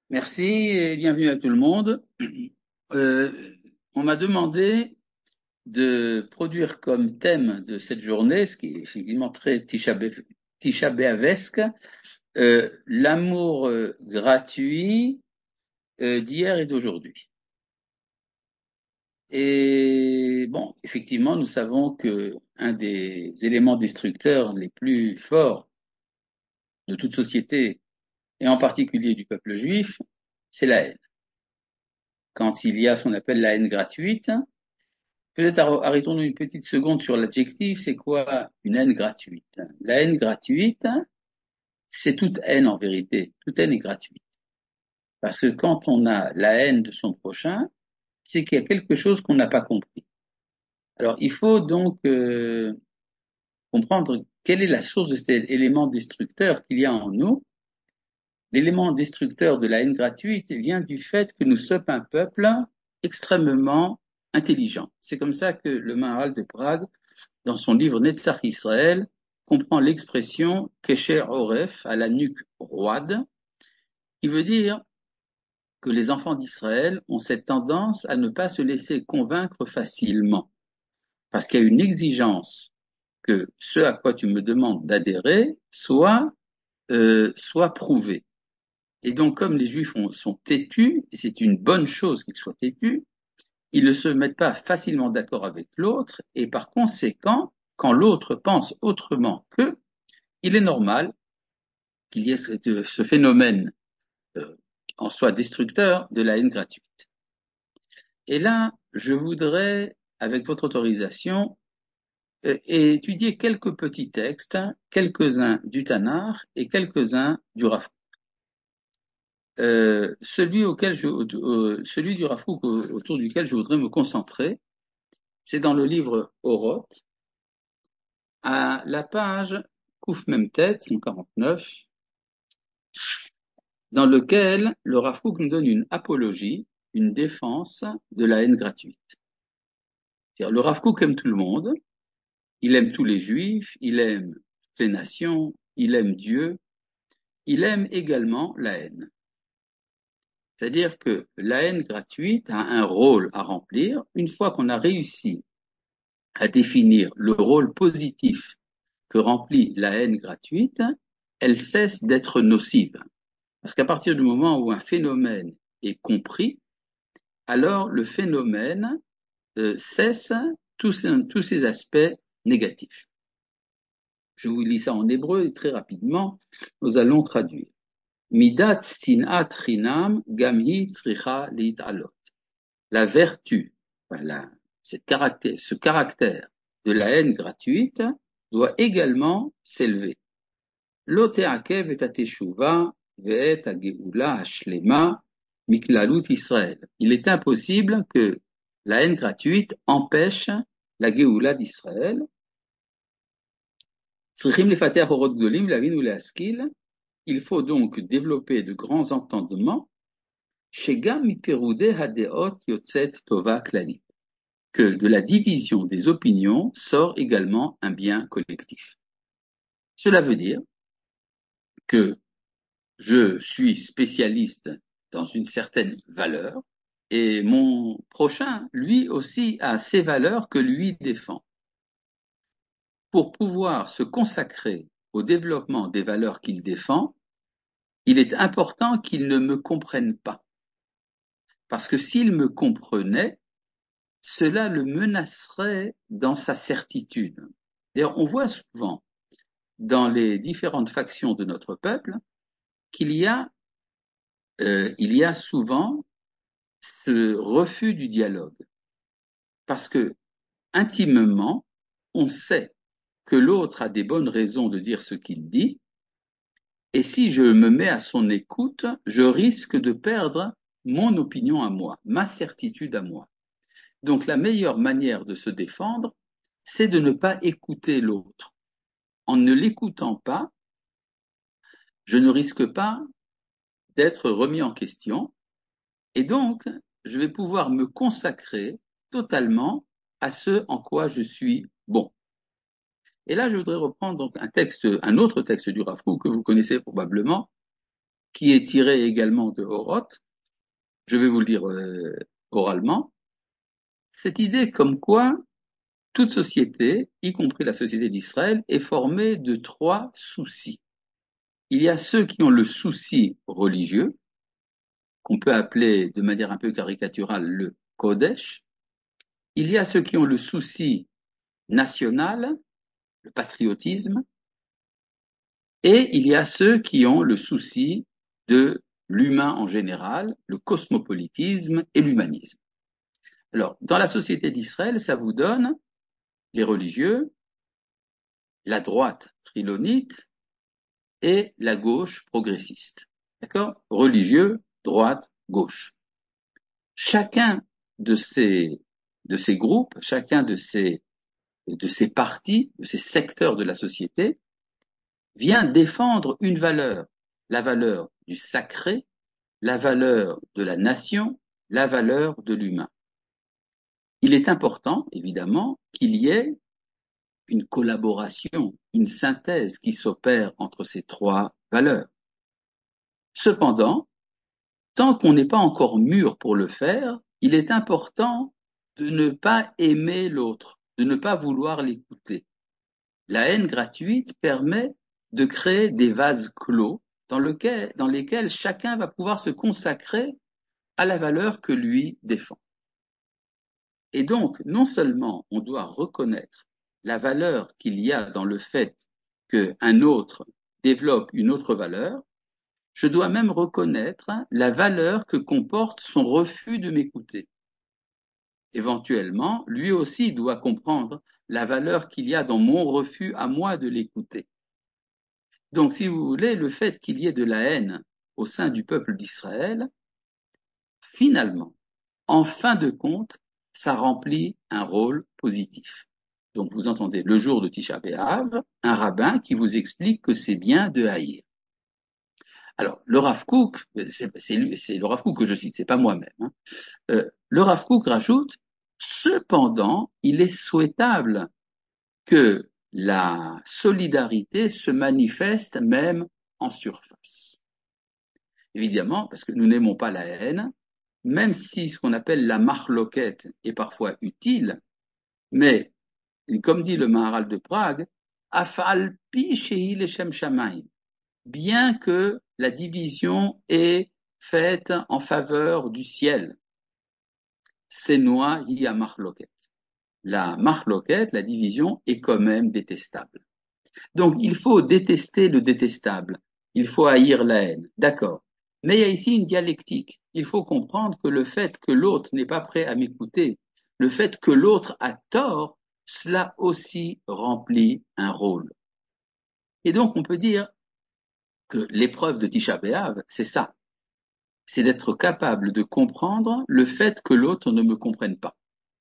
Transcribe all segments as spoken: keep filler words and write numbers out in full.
Merci et bienvenue à tout le monde. Euh, on m'a demandé de produire comme thème de cette journée, ce qui est effectivement très Tisha B'Av- Tisha B'Avesque, euh, l'amour euh, gratuit euh, d'hier et d'aujourd'hui. Et bon, effectivement, nous savons que un des éléments destructeurs les plus forts de toute société, et en particulier du peuple juif, c'est la haine. Quand il y a ce qu'on appelle la haine gratuite, peut-être arrêtons-nous une petite seconde sur l'adjectif. C'est quoi une haine gratuite? La haine gratuite, c'est toute haine en vérité. Toute haine est gratuite. Parce que quand on a la haine de son prochain, c'est qu'il y a quelque chose qu'on n'a pas compris. Alors il faut donc euh, comprendre quelle est la source de cet élément destructeur qu'il y a en nous. L'élément destructeur de la haine gratuite vient du fait que nous sommes un peuple extrêmement intelligent. C'est comme ça que le Maharal de Prague, dans son livre Netzach Israël, comprend l'expression Kesher Oref, à la nuque roide, qui veut dire que les enfants d'Israël ont cette tendance à ne pas se laisser convaincre facilement, parce qu'il y a une exigence que ce à quoi tu me demandes d'adhérer soit, euh, soit prouvé. Et donc, comme les Juifs ont- sont têtus, et c'est une bonne chose qu'ils soient têtus, ils ne se mettent pas facilement d'accord avec l'autre, et par conséquent, quand l'autre pense autrement qu'eux, il est normal qu'il y ait ce, ce phénomène euh, en soi destructeur de la haine gratuite. Et là, je voudrais, avec votre autorisation, euh, étudier quelques petits textes, quelques-uns du Tanakh et quelques-uns du Rav. Euh, celui auquel je, euh, celui du Rav Kook autour duquel je voudrais me concentrer, c'est dans le livre Oroth, à la page Kouf Memtet cent quarante-neuf, dans lequel le Rav Kook nous donne une apologie, une défense de la haine gratuite. C'est-à-dire, le Rav Kook aime tout le monde, il aime tous les Juifs, il aime toutes les nations, il aime Dieu, il aime également la haine. C'est-à-dire que la haine gratuite a un rôle à remplir. Une fois qu'on a réussi à définir le rôle positif que remplit la haine gratuite, elle cesse d'être nocive. Parce qu'à partir du moment où un phénomène est compris, alors le phénomène euh, cesse tous ces, tous ces aspects négatifs. Je vous lis ça en hébreu et très rapidement, nous allons traduire. Midat sinat chinam gamhi tzricha liitalot. La vertu, voilà, cette caractère, ce caractère de la haine gratuite doit également s'élever. Lo te'akev et ateshuva ve'et hageoula hashlema miklalut Israël. Il est impossible que la haine gratuite empêche la Géoula d'Israël. Tzrichim lefater orot gdolim lavin uleaskil. Il faut donc développer de grands entendements. Shegam miperude hadeot yotzet tova klalit. Que de la division des opinions sort également un bien collectif. Cela veut dire que je suis spécialiste dans une certaine valeur et mon prochain, lui aussi, a ses valeurs que lui défend. Pour pouvoir se consacrer au développement des valeurs qu'il défend, il est important qu'il ne me comprenne pas. Parce que s'il me comprenait, cela le menacerait dans sa certitude. D'ailleurs, on voit souvent dans les différentes factions de notre peuple qu'il y a, euh, il y a souvent ce refus du dialogue. Parce que, intimement, on sait que l'autre a des bonnes raisons de dire ce qu'il dit, et si je me mets à son écoute, je risque de perdre mon opinion à moi, ma certitude à moi. Donc la meilleure manière de se défendre, c'est de ne pas écouter l'autre. En ne l'écoutant pas, je ne risque pas d'être remis en question, et donc je vais pouvoir me consacrer totalement à ce en quoi je suis bon. Et là, je voudrais reprendre donc un texte, un autre texte du Rav Kook que vous connaissez probablement, qui est tiré également de Oroth, je vais vous le dire euh, oralement, cette idée comme quoi toute société, y compris la société d'Israël, est formée de trois soucis. Il y a ceux qui ont le souci religieux, qu'on peut appeler de manière un peu caricaturale le Kodesh. Il y a ceux qui ont le souci national, le patriotisme, et il y a ceux qui ont le souci de l'humain en général, le cosmopolitisme et l'humanisme. Alors, dans la société d'Israël, ça vous donne les religieux, la droite trilonite et la gauche progressiste. D'accord? Religieux, droite, gauche. Chacun de ces, de ces groupes, chacun de ces, de ces partis, de ces secteurs de la société, vient défendre une valeur, la valeur du sacré, la valeur de la nation, la valeur de l'humain. Il est important, évidemment, qu'il y ait une collaboration, une synthèse qui s'opère entre ces trois valeurs. Cependant, tant qu'on n'est pas encore mûr pour le faire, il est important de ne pas aimer l'autre, de ne pas vouloir l'écouter. La haine gratuite permet de créer des vases clos dans, lequel, dans lesquels chacun va pouvoir se consacrer à la valeur que lui défend. Et donc, non seulement on doit reconnaître la valeur qu'il y a dans le fait qu'un autre développe une autre valeur, je dois même reconnaître la valeur que comporte son refus de m'écouter. Éventuellement, lui aussi doit comprendre la valeur qu'il y a dans mon refus à moi de l'écouter. Donc, si vous voulez, le fait qu'il y ait de la haine au sein du peuple d'Israël, finalement, en fin de compte, ça remplit un rôle positif. Donc, vous entendez le jour de Tisha B'Av, un rabbin qui vous explique que c'est bien de haïr. Alors, le Rav Kook, c'est, c'est, c'est le Rav Kook que je cite, c'est pas moi-même. Hein. Euh, le Rav Kook rajoute, cependant, il est souhaitable que la solidarité se manifeste même en surface. Évidemment, parce que nous n'aimons pas la haine, même si ce qu'on appelle la marloquette est parfois utile, mais, comme dit le Maharal de Prague, afal pi shehi leshem shamayim, bien que la division est faite en faveur du ciel, c'est noa hi a marloquette. La marloquette, la division, est quand même détestable. Donc, il faut détester le détestable. Il faut haïr la haine. D'accord. Mais il y a ici une dialectique. Il faut comprendre que le fait que l'autre n'est pas prêt à m'écouter, le fait que l'autre a tort, cela aussi remplit un rôle. Et donc, on peut dire que l'épreuve de Tisha B'Av, c'est ça. C'est d'être capable de comprendre le fait que l'autre ne me comprenne pas.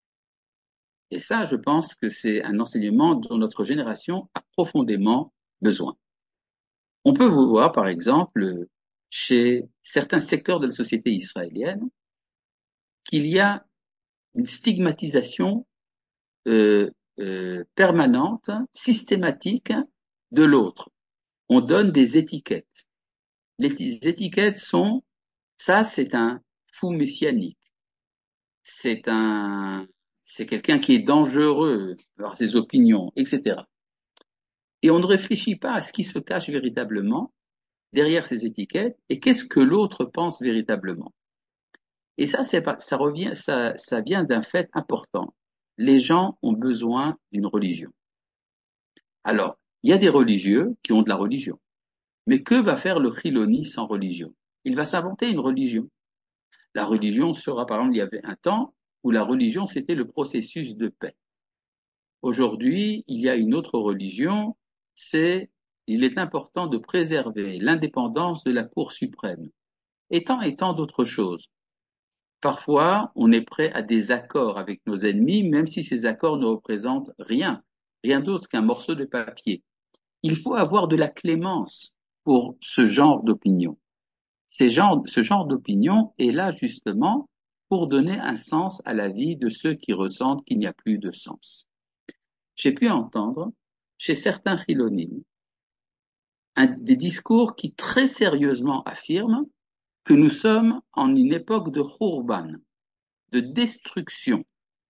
Et ça, je pense que c'est un enseignement dont notre génération a profondément besoin. On peut vous voir, par exemple, chez certains secteurs de la société israélienne, qu'il y a une stigmatisation euh, euh, permanente, systématique de l'autre. On donne des étiquettes. Les étiquettes sont, ça c'est un fou messianique, c'est un, c'est quelqu'un qui est dangereux par ses opinions, et cetera. Et on ne réfléchit pas à ce qui se cache véritablement derrière ces étiquettes et qu'est-ce que l'autre pense véritablement. Et ça, c'est pas, ça revient, ça, ça vient d'un fait important. Les gens ont besoin d'une religion. Alors, il y a des religieux qui ont de la religion. Mais que va faire le chiloni sans religion? Il va s'inventer une religion. La religion sera, par exemple, il y avait un temps où la religion, c'était le processus de paix. Aujourd'hui, il y a une autre religion, c'est, il est important de préserver l'indépendance de la Cour suprême. Et tant et tant d'autres choses. Parfois, on est prêt à des accords avec nos ennemis, même si ces accords ne représentent rien, rien d'autre qu'un morceau de papier. Il faut avoir de la clémence pour ce genre d'opinion. Ces genres, ce genre d'opinion est là justement pour donner un sens à la vie de ceux qui ressentent qu'il n'y a plus de sens. J'ai pu entendre chez certains chilonim un, des discours qui très sérieusement affirment que nous sommes en une époque de khurban, de destruction,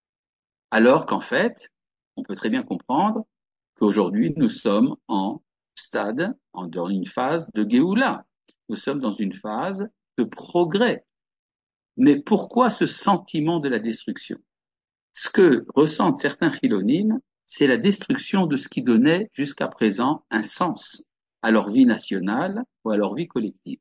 alors qu'en fait, on peut très bien comprendre qu'aujourd'hui, nous sommes en stade, en, dans une phase de Géoula. Nous sommes dans une phase de progrès. Mais pourquoi ce sentiment de la destruction? Ce que ressentent certains chilonimes, c'est la destruction de ce qui donnait jusqu'à présent un sens à leur vie nationale ou à leur vie collective.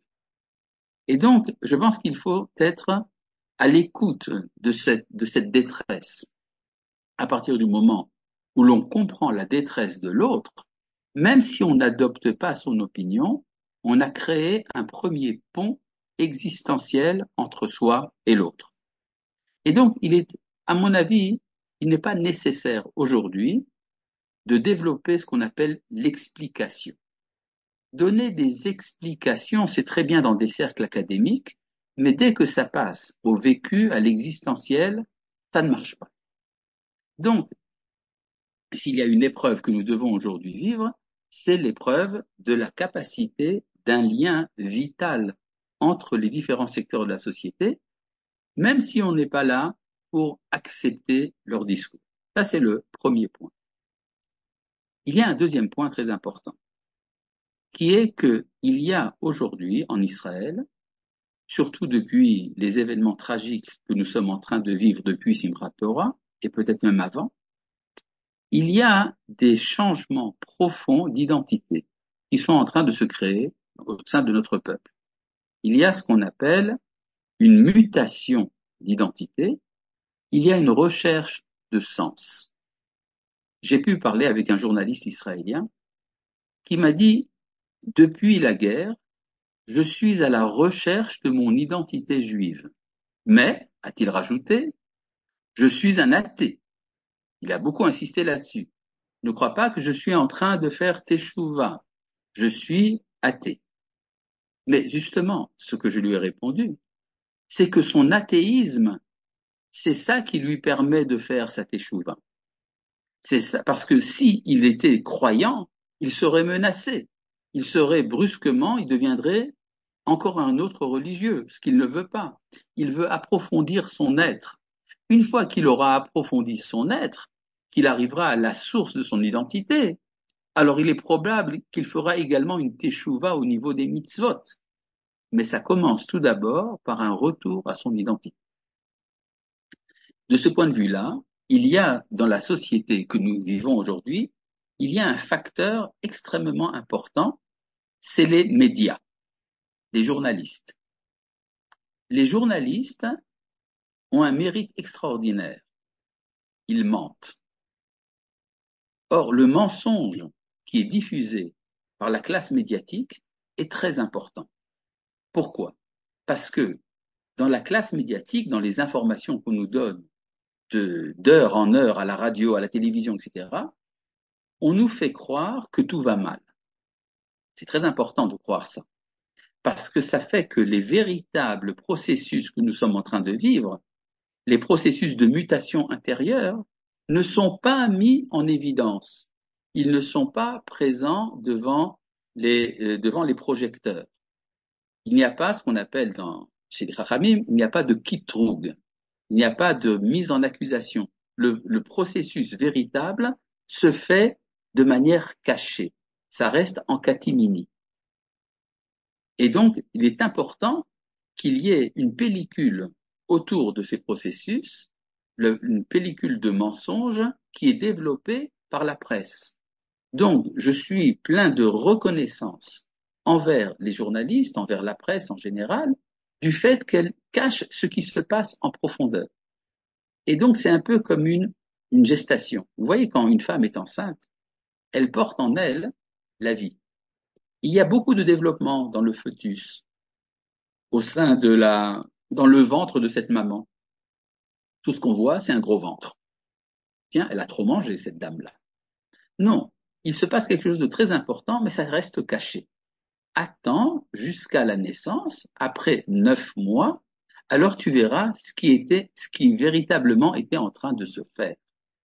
Et donc, je pense qu'il faut être à l'écoute de cette, de cette détresse. À partir du moment où l'on comprend la détresse de l'autre, même si on n'adopte pas son opinion, on a créé un premier pont existentiel entre soi et l'autre. Et donc, il est, à mon avis, il n'est pas nécessaire aujourd'hui de développer ce qu'on appelle l'explication. Donner des explications, c'est très bien dans des cercles académiques, mais dès que ça passe au vécu, à l'existentiel, ça ne marche pas. Donc, s'il y a une épreuve que nous devons aujourd'hui vivre, c'est l'épreuve de la capacité d'un lien vital entre les différents secteurs de la société, même si on n'est pas là pour accepter leur discours. Ça, c'est le premier point. Il y a un deuxième point très important, qui est qu'il y a aujourd'hui en Israël, surtout depuis les événements tragiques que nous sommes en train de vivre depuis Simchat Torah, et peut-être même avant, il y a des changements profonds d'identité qui sont en train de se créer au sein de notre peuple. Il y a ce qu'on appelle une mutation d'identité, il y a une recherche de sens. J'ai pu parler avec un journaliste israélien qui m'a dit, depuis la guerre, je suis à la recherche de mon identité juive. Mais, a-t-il rajouté, je suis un athée. Il a beaucoup insisté là-dessus. Ne crois pas que je suis en train de faire teshuva. Je suis athée. Mais justement, ce que je lui ai répondu, c'est que son athéisme, c'est ça qui lui permet de faire sa teshuva. C'est ça, parce que si il était croyant, il serait menacé. Il serait brusquement, il deviendrait encore un autre religieux, ce qu'il ne veut pas. Il veut approfondir son être. Une fois qu'il aura approfondi son être, qu'il arrivera à la source de son identité, alors il est probable qu'il fera également une teshuva au niveau des mitzvot. Mais ça commence tout d'abord par un retour à son identité. De ce point de vue-là, il y a dans la société que nous vivons aujourd'hui, il y a un facteur extrêmement important, c'est les médias, les journalistes. Les journalistes ont un mérite extraordinaire. Ils mentent. Or, le mensonge qui est diffusé par la classe médiatique est très important. Pourquoi? Parce que dans la classe médiatique, dans les informations qu'on nous donne de, d'heure en heure à la radio, à la télévision, et cetera, on nous fait croire que tout va mal. C'est très important de croire ça, parce que ça fait que les véritables processus que nous sommes en train de vivre, les processus de mutation intérieure, ne sont pas mis en évidence. Ils ne sont pas présents devant les, euh, devant les projecteurs. Il n'y a pas ce qu'on appelle dans, chez les Chachamim, il n'y a pas de kitroug, il n'y a pas de mise en accusation. Le, le processus véritable se fait de manière cachée. Ça reste en catimini. Et donc, il est important qu'il y ait une pellicule autour de ces processus, le, une pellicule de mensonges qui est développée par la presse. Donc, je suis plein de reconnaissance envers les journalistes, envers la presse en général, du fait qu'elle cache ce qui se passe en profondeur. Et donc, c'est un peu comme une, une gestation. Vous voyez, quand une femme est enceinte, elle porte en elle la vie. Il y a beaucoup de développement dans le fœtus, au sein de la, dans le ventre de cette maman. Tout ce qu'on voit, c'est un gros ventre. Tiens, elle a trop mangé, cette dame-là. Non, il se passe quelque chose de très important, mais ça reste caché. Attends jusqu'à la naissance, après neuf mois, alors tu verras ce qui était, ce qui véritablement était en train de se faire.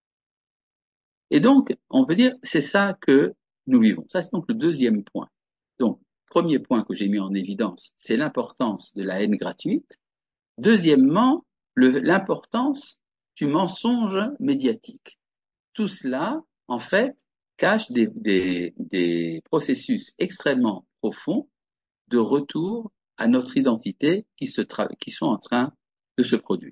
Et donc, on peut dire, c'est ça que nous vivons. Ça, c'est donc le deuxième point. Donc, premier point que j'ai mis en évidence, c'est l'importance de la haine gratuite. Deuxièmement, le- l'importance du mensonge médiatique. Tout cela, en fait, cache des, des, des processus extrêmement profonds de retour à notre identité qui, se tra- qui sont en train de se produire.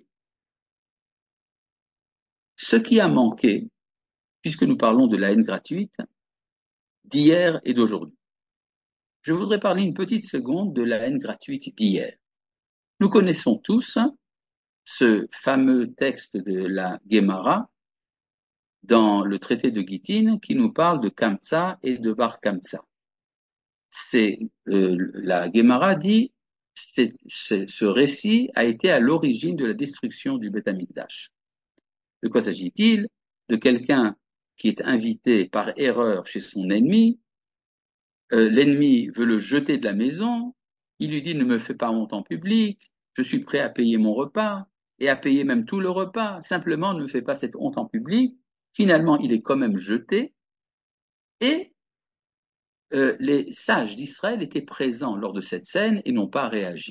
Ce qui a manqué, puisque nous parlons de la haine gratuite, d'hier et d'aujourd'hui. Je voudrais parler une petite seconde de la haine gratuite d'hier. Nous connaissons tous ce fameux texte de la Guémara dans le traité de Gittin qui nous parle de Kamsa et de Bar Kamsa. C'est, euh, la Guémara dit c'est, c'est, ce récit a été à l'origine de la destruction du Beth Amikdash. De quoi s'agit-il? De quelqu'un qui est invité par erreur chez son ennemi. Euh, l'ennemi veut le jeter de la maison. Il lui dit ne me fais pas honte en public. Je suis prêt à payer mon repas et à payer même tout le repas. Simplement ne me fais pas cette honte en public. Finalement, il est quand même jeté et euh, les sages d'Israël étaient présents lors de cette scène et n'ont pas réagi.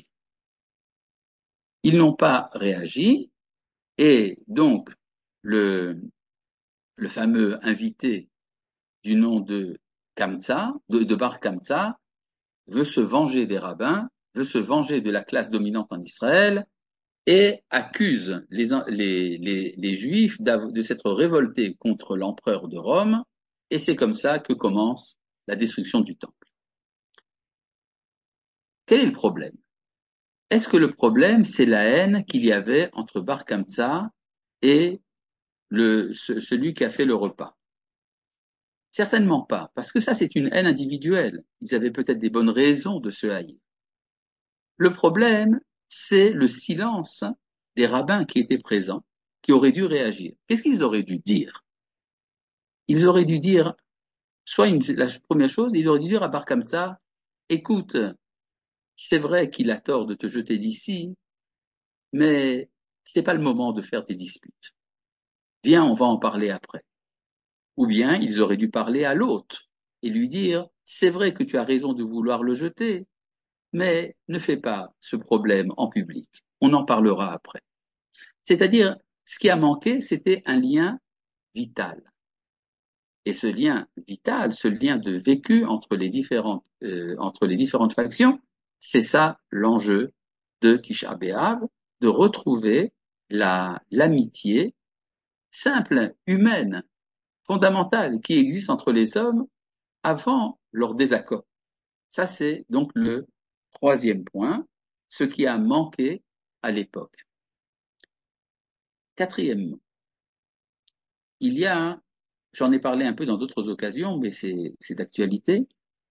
Ils n'ont pas réagi et donc le, le fameux invité du nom de Kamsa, de, de Bar Kamsa, veut se venger des rabbins, veut se venger de la classe dominante en Israël et accuse les, les, les, les Juifs de s'être révoltés contre l'empereur de Rome, et c'est comme ça que commence la destruction du temple. Quel est le problème? Est-ce que le problème, c'est la haine qu'il y avait entre Bar Kamsa et le, ce, celui qui a fait le repas? Certainement pas, parce que ça, c'est une haine individuelle. Ils avaient peut-être des bonnes raisons de se haïr. Le problème, c'est le silence des rabbins qui étaient présents, qui auraient dû réagir. Qu'est-ce qu'ils auraient dû dire? Ils auraient dû dire, soit une, la première chose, ils auraient dû dire à Bar Kamsa, écoute, c'est vrai qu'il a tort de te jeter d'ici, mais c'est pas le moment de faire des disputes. Viens, on va en parler après. Ou bien ils auraient dû parler à l'hôte et lui dire, c'est vrai que tu as raison de vouloir le jeter, mais ne fais pas ce problème en public. On en parlera après. C'est-à-dire, ce qui a manqué, c'était un lien vital. Et ce lien vital, ce lien de vécu entre les différentes, euh, entre les différentes factions, c'est ça l'enjeu de Tisha B'Av, de retrouver la, l'amitié simple, humaine, fondamentale qui existe entre les hommes avant leur désaccord. Ça, c'est donc le troisième point, ce qui a manqué à l'époque. Quatrièmement, il y a, j'en ai parlé un peu dans d'autres occasions, mais c'est, c'est d'actualité,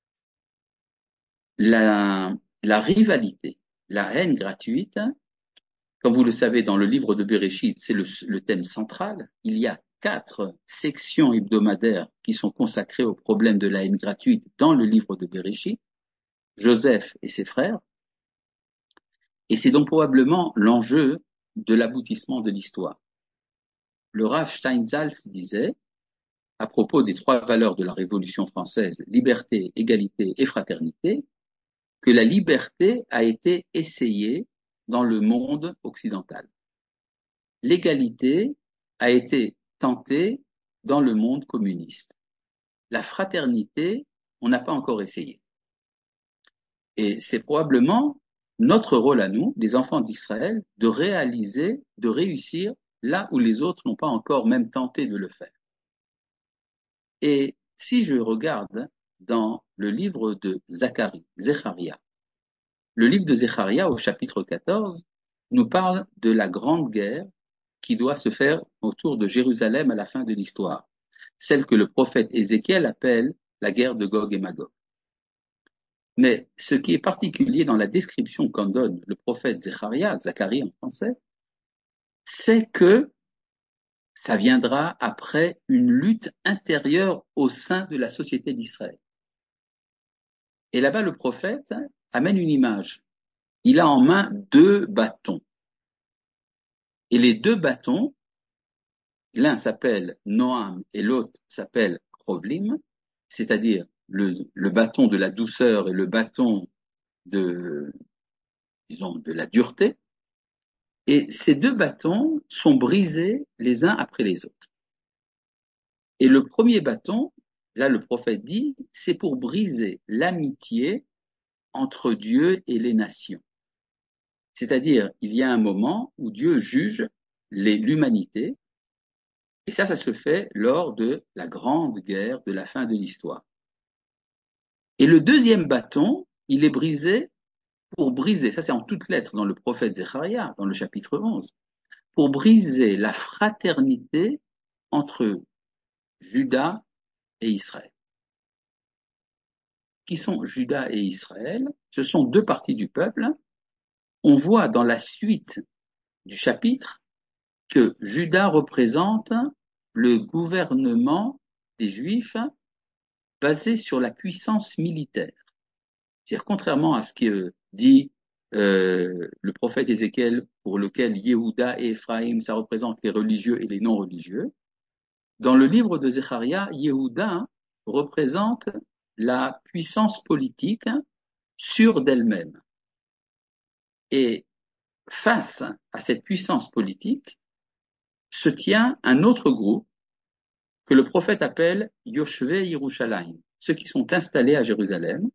la, la rivalité, la haine gratuite. Comme vous le savez, dans le livre de Bereshit, c'est le, le thème central. Il y a quatre sections hebdomadaires qui sont consacrées au problème de la haine gratuite dans le livre de Bereshit, Joseph et ses frères. Et c'est donc probablement l'enjeu de l'aboutissement de l'histoire. Le Rav Steinsaltz disait, à propos des trois valeurs de la Révolution française, liberté, égalité et fraternité, que la liberté a été essayée dans le monde occidental. L'égalité a été tentée dans le monde communiste. La fraternité, on n'a pas encore essayé. Et c'est probablement notre rôle à nous, des enfants d'Israël, de réaliser, de réussir là où les autres n'ont pas encore même tenté de le faire. Et si je regarde dans le livre de Zacharie, Zecharia, le livre de Zecharia au chapitre quatorze nous parle de la grande guerre qui doit se faire autour de Jérusalem à la fin de l'histoire, celle que le prophète Ézéchiel appelle la guerre de Gog et Magog. Mais ce qui est particulier dans la description qu'en donne le prophète Zecharia, Zacharie en français, c'est que ça viendra après une lutte intérieure au sein de la société d'Israël. Et là-bas, le prophète amène une image. Il a en main deux bâtons. Et les deux bâtons, l'un s'appelle Noam et l'autre s'appelle Krovlim, c'est-à-dire le, le bâton de la douceur et le bâton de, disons, de la dureté. Et ces deux bâtons sont brisés les uns après les autres. Et le premier bâton, là le prophète dit, c'est pour briser l'amitié entre Dieu et les nations. C'est-à-dire, il y a un moment où Dieu juge l'humanité, et ça, ça se fait lors de la grande guerre de la fin de l'histoire. Et le deuxième bâton, il est brisé pour briser, ça c'est en toutes lettres dans le prophète Zechariah, dans le chapitre onze, pour briser la fraternité entre Juda et Israël. Qui sont Juda et Israël? Ce sont deux parties du peuple. On voit dans la suite du chapitre que Juda représente le gouvernement des Juifs basé sur la puissance militaire. C'est-à-dire, contrairement à ce que dit euh, le prophète Ézéchiel, pour lequel Yehuda et Ephraïm, ça représente les religieux et les non-religieux, dans le livre de Zechariah, Yehuda représente la puissance politique sûre d'elle-même. Et face à cette puissance politique se tient un autre groupe que le prophète appelle Yoshvei Yerushalayim, ceux qui sont installés à Jérusalem.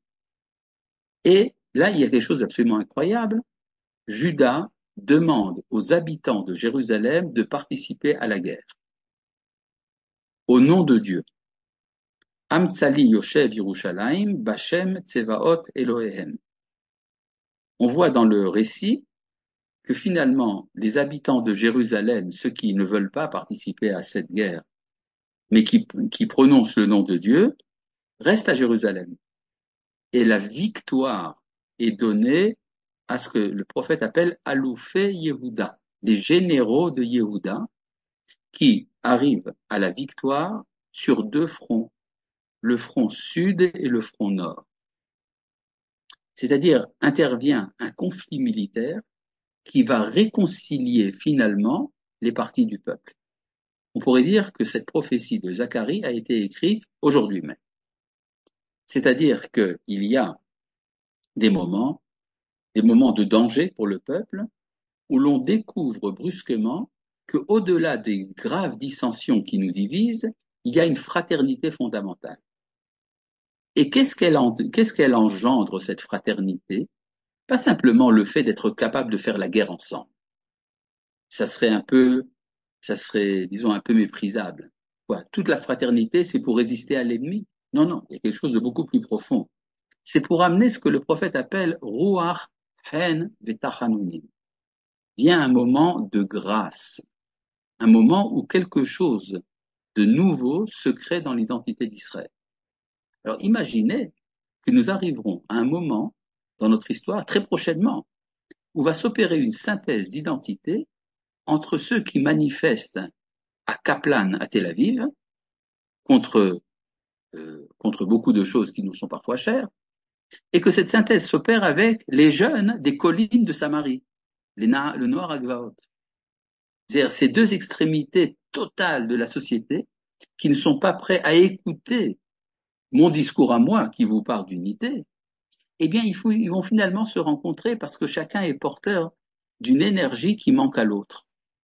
Et là, il y a quelque chose d'absolument incroyable. Juda demande aux habitants de Jérusalem de participer à la guerre. Au nom de Dieu. Amtsali Yoshev Yerushalayim, Bashem Tsevaot Elohehem. On voit dans le récit que finalement, les habitants de Jérusalem, ceux qui ne veulent pas participer à cette guerre, mais qui, qui prononcent le nom de Dieu, restent à Jérusalem. Et la victoire est donnée à ce que le prophète appelle Aloufé Yehuda, les généraux de Yehuda, qui arrivent à la victoire sur deux fronts, le front sud et le front nord. C'est-à-dire, intervient un conflit militaire qui va réconcilier finalement les parties du peuple. On pourrait dire que cette prophétie de Zacharie a été écrite aujourd'hui même. C'est-à-dire qu'il y a des moments, des moments de danger pour le peuple, où l'on découvre brusquement qu'au-delà des graves dissensions qui nous divisent, il y a une fraternité fondamentale. Et qu'est-ce qu'elle, en, qu'est-ce qu'elle engendre, cette fraternité? Pas simplement le fait d'être capable de faire la guerre ensemble. Ça serait un peu, ça serait, disons, un peu méprisable. Quoi, toute la fraternité, c'est pour résister à l'ennemi? Non, non, il y a quelque chose de beaucoup plus profond. C'est pour amener ce que le prophète appelle Ruach Hen Vetachanunim. Vient un moment de grâce, un moment où quelque chose de nouveau se crée dans l'identité d'Israël. Alors imaginez que nous arriverons à un moment dans notre histoire, très prochainement, où va s'opérer une synthèse d'identité entre ceux qui manifestent à Kaplan, à Tel Aviv, contre, euh, contre beaucoup de choses qui nous sont parfois chères, et que cette synthèse s'opère avec les jeunes des collines de Samarie, les na- le Noir Agvaot. C'est-à-dire ces deux extrémités totales de la société qui ne sont pas prêts à écouter mon discours à moi qui vous parle d'unité, eh bien, il faut, ils vont finalement se rencontrer parce que chacun est porteur d'une énergie qui manque à l'autre.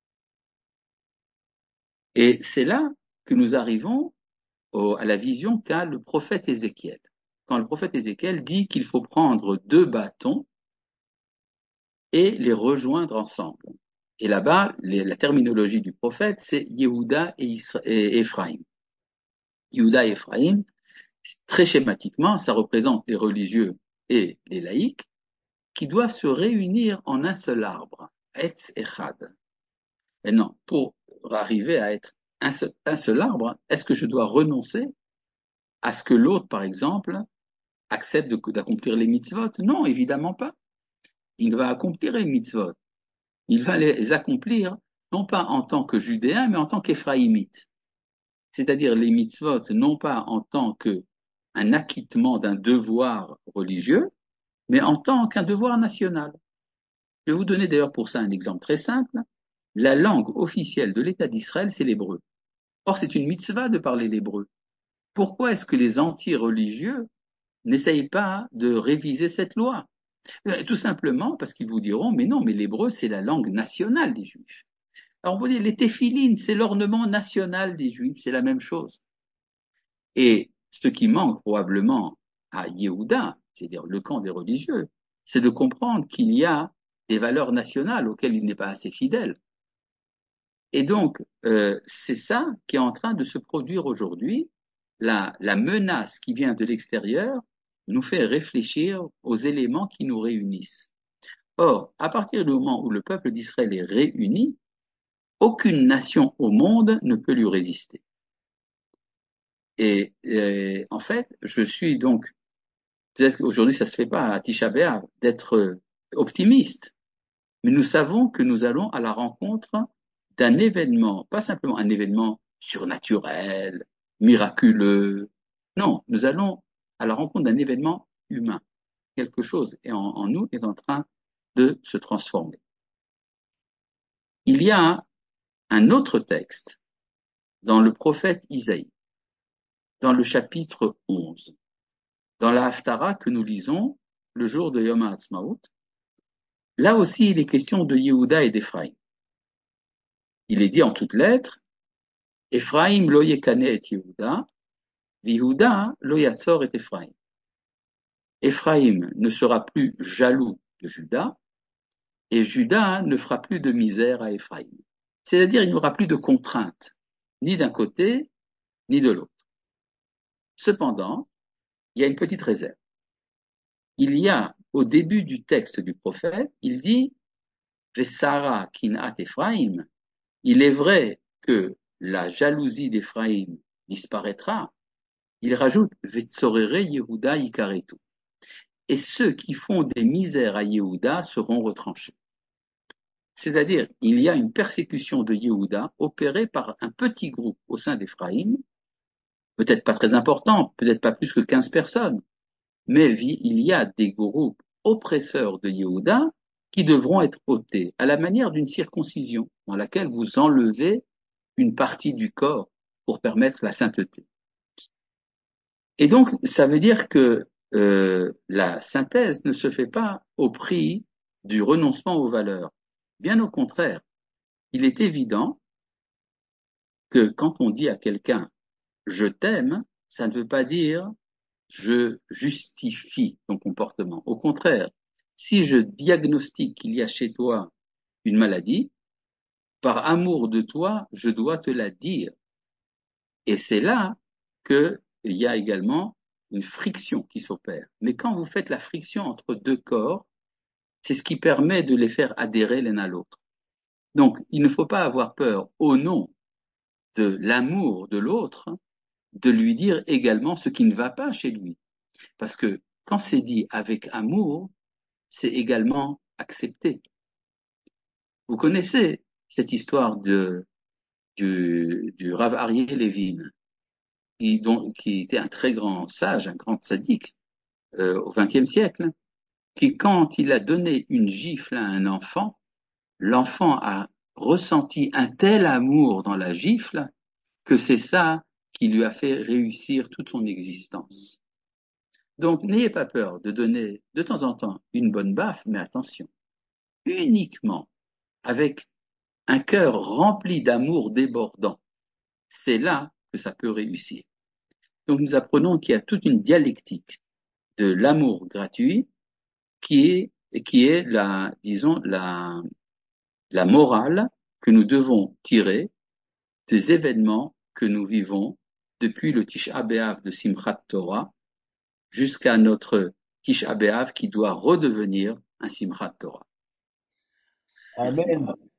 Et c'est là que nous arrivons au, à la vision qu'a le prophète Ézéchiel. Quand le prophète Ézéchiel dit qu'il faut prendre deux bâtons et les rejoindre ensemble. Et là-bas, les, la terminologie du prophète, c'est Yehuda et, Isra- et Ephraïm. Yehuda et Ephraïm, très schématiquement, ça représente les religieux et les laïcs qui doivent se réunir en un seul arbre, Etz Echad. Maintenant, pour arriver à être un seul, un seul arbre, est-ce que je dois renoncer à ce que l'autre, par exemple, accepte de, d'accomplir les mitzvot? Non, évidemment pas. Il va accomplir les mitzvot. Il va les accomplir non pas en tant que judéen, mais en tant qu'éphraïmite. C'est-à-dire les mitzvot, non pas en tant qu'un acquittement d'un devoir religieux, mais en tant qu'un devoir national. Je vais vous donner d'ailleurs pour ça un exemple très simple. La langue officielle de l'État d'Israël, c'est l'hébreu. Or, c'est une mitzvah de parler l'hébreu. pourquoi est-ce que les anti-religieux n'essayent pas de réviser cette loi? Euh, Tout simplement parce qu'ils vous diront, mais non, mais l'hébreu, c'est la langue nationale des Juifs. Alors, vous voyez, les téphilines, c'est l'ornement national des Juifs, c'est la même chose. Et ce qui manque probablement à Yehuda, c'est-à-dire le camp des religieux, c'est de comprendre qu'il y a des valeurs nationales auxquelles il n'est pas assez fidèle. Et donc, euh, c'est ça qui est en train de se produire aujourd'hui. La, la menace qui vient de l'extérieur nous fait réfléchir aux éléments qui nous réunissent. Or, à partir du moment où le peuple d'Israël est réuni, aucune nation au monde ne peut lui résister. Et, et en fait, je suis donc, peut-être qu'aujourd'hui ça se fait pas à Tisha B'Av, d'être optimiste, mais nous savons que nous allons à la rencontre d'un événement, pas simplement un événement surnaturel, miraculeux. Non, nous allons à la rencontre d'un événement humain. Quelque chose est en, en nous est en train de se transformer. Il y a un autre texte dans le prophète Isaïe, dans le chapitre onze, dans la Haftara que nous lisons le jour de Yom HaAtzmaut. Là aussi, il est question de Yehuda et d'Éphraïm. Il est dit en toutes lettres, Ephraim lo yekane et Yehuda, Yehuda lo yatzor et Ephraim. Ephraim ne sera plus jaloux de Juda, et Juda ne fera plus de misère à Ephraim. C'est-à-dire, il n'y aura plus de contraintes, ni d'un côté, ni de l'autre. Cependant, il y a une petite réserve. Il y a, au début du texte du prophète, il dit, Vesara kinat Ephraim, il est vrai que la jalousie d'Ephraim disparaîtra. Il rajoute, Vetsorere Yehuda ikaretu. Et ceux qui font des misères à Yehuda seront retranchés. C'est-à-dire, il y a une persécution de Yehuda opérée par un petit groupe au sein d'Ephraim, peut-être pas très important, peut-être pas plus que quinze personnes, mais il y a des groupes oppresseurs de Yehuda qui devront être ôtés, à la manière d'une circoncision, dans laquelle vous enlevez une partie du corps pour permettre la sainteté. Et donc, ça veut dire que euh, la synthèse ne se fait pas au prix du renoncement aux valeurs. Bien au contraire, il est évident que quand on dit à quelqu'un je t'aime, ça ne veut pas dire je justifie ton comportement. Au contraire, si je diagnostique qu'il y a chez toi une maladie, par amour de toi, je dois te la dire. Et c'est là qu'il y a également une friction qui s'opère. Mais quand vous faites la friction entre deux corps, c'est ce qui permet de les faire adhérer l'un à l'autre. Donc, il ne faut pas avoir peur, au nom de l'amour de l'autre, de lui dire également ce qui ne va pas chez lui. Parce que quand c'est dit avec amour, c'est également accepté. Vous connaissez cette histoire de, du, du Rav Aryeh Levin, qui, dont, qui était un très grand sage, un grand tzaddik euh, au vingtième siècle, qui, quand il a donné une gifle à un enfant, l'enfant a ressenti un tel amour dans la gifle que c'est ça qui lui a fait réussir toute son existence. Donc, n'ayez pas peur de donner de temps en temps une bonne baffe, mais attention, uniquement avec un cœur rempli d'amour débordant. C'est là que ça peut réussir. Donc, nous apprenons qu'il y a toute une dialectique de l'amour gratuit qui est, qui est la, disons, la, la morale que nous devons tirer des événements que nous vivons depuis le Tisha B'Av de Simchat Torah jusqu'à notre Tisha B'Av qui doit redevenir un Simchat Torah. Merci. Amen.